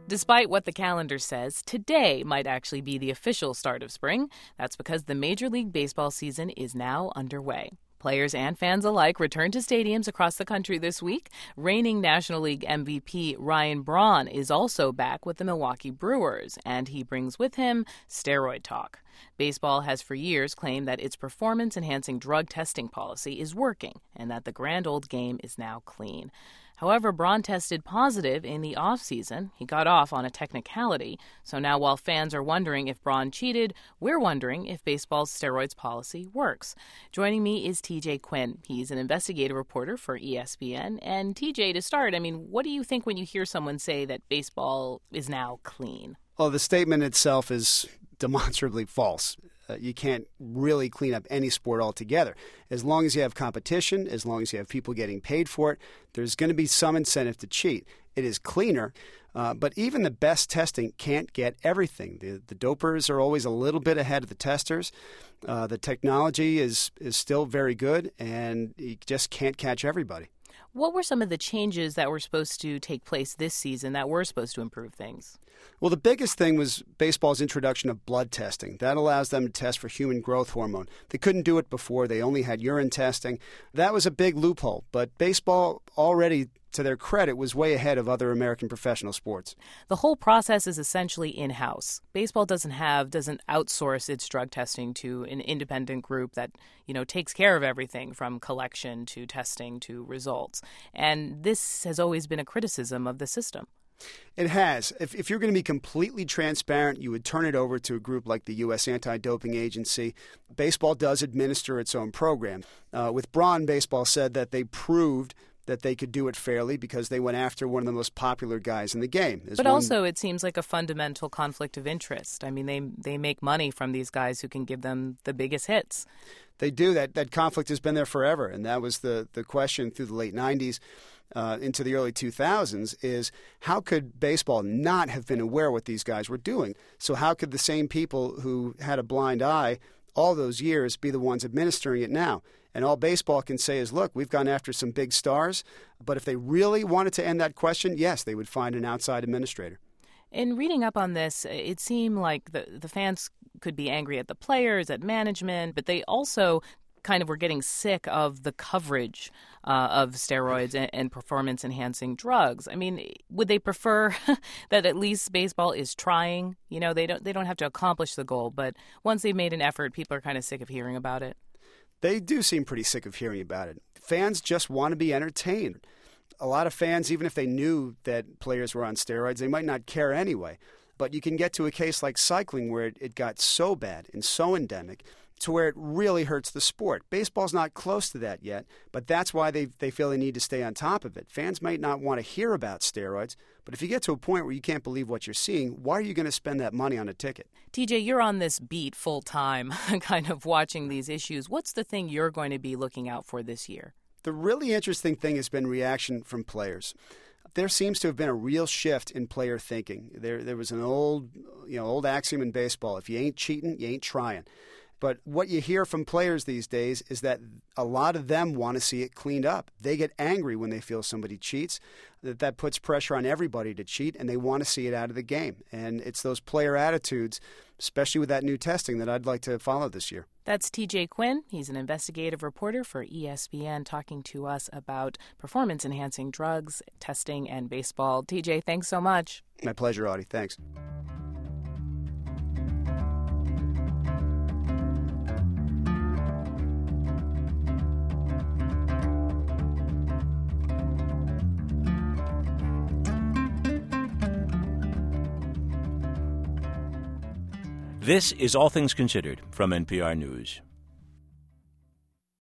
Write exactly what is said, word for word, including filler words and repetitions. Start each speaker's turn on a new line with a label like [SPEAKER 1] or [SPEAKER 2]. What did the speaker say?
[SPEAKER 1] Despite what the calendar says, today might actually be the official start of spring. That's because the Major League Baseball season is now underway. Players and fans alike return to stadiums across the country this week. Reigning National League M V P Ryan Braun is also back with the Milwaukee Brewers, and he brings with him steroid talk. Baseball has for years claimed that its performance-enhancing drug testing policy is working and that the grand old game is now clean. However, Braun tested positive in the offseason. He got off on a technicality. So now while fans are wondering if Braun cheated, we're wondering if baseball's steroids policy works. Joining me is T J Quinn. He's an investigative reporter for E S P N. And T J, to start, I mean, what do you think when you hear someone say that baseball is now clean?
[SPEAKER 2] Well, the statement itself is demonstrably false. Uh, you can't really clean up any sport altogether. As long as you have competition, as long as you have people getting paid for it, there's going to be some incentive to cheat. It is cleaner, uh, but even the best testing can't get everything. The, the dopers are always a little bit ahead of the testers. Uh, the technology is, is still very good, and you just can't catch everybody.
[SPEAKER 1] What were some of the changes that were supposed to take place this season that were supposed to improve things?
[SPEAKER 2] Well, the biggest thing was baseball's introduction of blood testing. That allows them to test for human growth hormone. They couldn't do it before. They only had urine testing. That was a big loophole. But baseball already, to their credit, was way ahead of other American professional sports.
[SPEAKER 1] The whole process is essentially in-house. Baseball doesn't have, doesn't outsource its drug testing to an independent group that, you know, takes care of everything from collection to testing to results. And this has always been a criticism of the system.
[SPEAKER 2] It has. If, if you're going to be completely transparent, you would turn it over to a group like the U S Anti-Doping Agency. Baseball does administer its own program. Uh, with Braun, baseball said that they proved that they could do it fairly because they went after one of the most popular guys in the game. There's
[SPEAKER 1] but
[SPEAKER 2] one...
[SPEAKER 1] also it seems like a fundamental conflict of interest. I mean, they they make money from these guys who can give them the biggest hits.
[SPEAKER 2] They do. That that conflict has been there forever, and that was the, the question through the late nineties uh, into the early two thousands is how could baseball not have been aware what these guys were doing? So how could the same people who had a blind eye all those years be the ones administering it now? And all baseball can say is, look, we've gone after some big stars, but if they really wanted to end that question, yes, they would find an outside administrator.
[SPEAKER 1] In reading up on this, it seemed like the, the fans could be angry at the players, at management, but they also kind of were getting sick of the coverage uh, of steroids and, and performance-enhancing drugs. I mean, would they prefer that at least baseball is trying? You know, they don't they don't have to accomplish the goal, but once they've made an effort, people are kind of sick of hearing about it.
[SPEAKER 2] They do seem pretty sick of hearing about it. Fans just want to be entertained. A lot of fans, even if they knew that players were on steroids, they might not care anyway. But you can get to a case like cycling where it, it got so bad and so endemic to where it really hurts the sport. Baseball's not close to that yet, but that's why they they feel they need to stay on top of it. Fans might not want to hear about steroids, but if you get to a point where you can't believe what you're seeing, why are you going to spend that money on a ticket?
[SPEAKER 1] T J, you're on this beat full time, kind of watching these issues. What's the thing you're going to be looking out for this year?
[SPEAKER 2] The really interesting thing has been reaction from players. There seems to have been a real shift in player thinking. There there was an old, you know, old axiom in baseball: if you ain't cheating, you ain't trying. But what you hear from players these days is that a lot of them want to see it cleaned up. They get angry when they feel somebody cheats. That that puts pressure on everybody to cheat, and they want to see it out of the game. And it's those player attitudes, especially with that new testing, that I'd like to follow this year.
[SPEAKER 1] That's T J Quinn. He's an investigative reporter for E S P N talking to us about performance-enhancing drugs, testing, and baseball. T J, thanks so much.
[SPEAKER 2] My pleasure, Audie. Thanks.
[SPEAKER 3] This is All Things Considered from N P R News.